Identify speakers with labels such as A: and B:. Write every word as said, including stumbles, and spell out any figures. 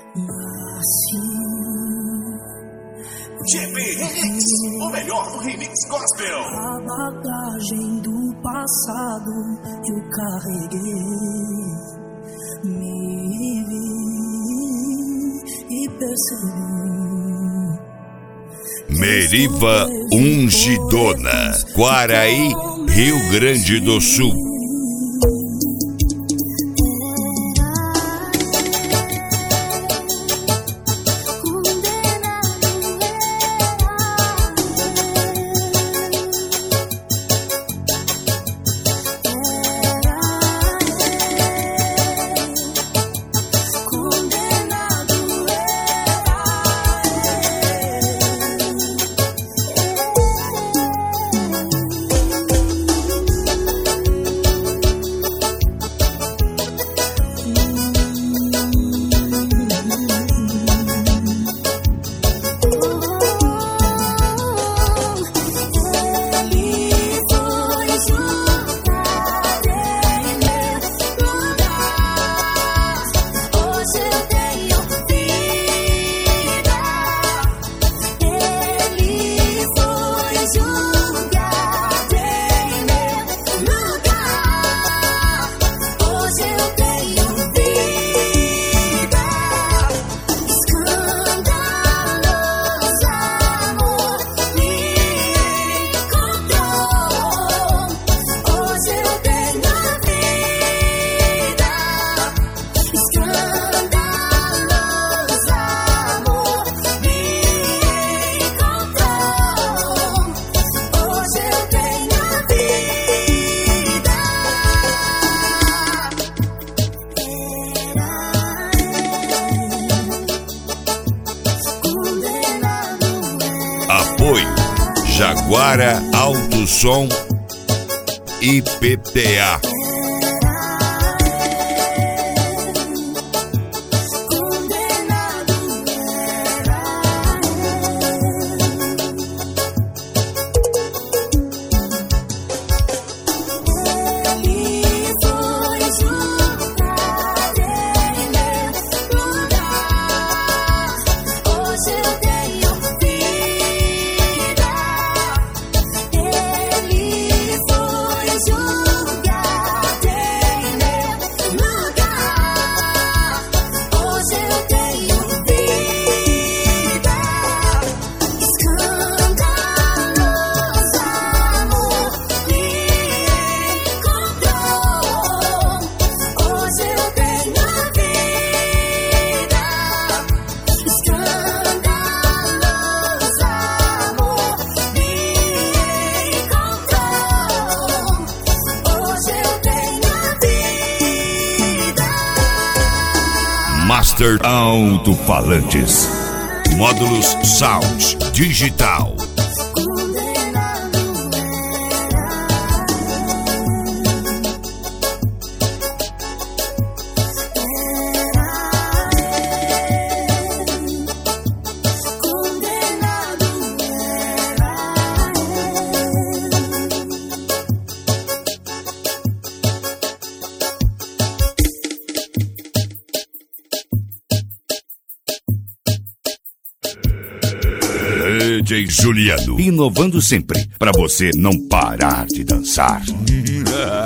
A: G P Remix, o melhor do remix gospel.
B: A bagagem do passado eu carreguei, me vi e percebi.
C: Meriva Ungidona, Quaraí, Rio Grande do Sul. Apoio Jaguara Alto Som I P T A. Master Alto-Falantes, módulos Sound Digital. D J Juliano, inovando sempre, pra você não parar de dançar.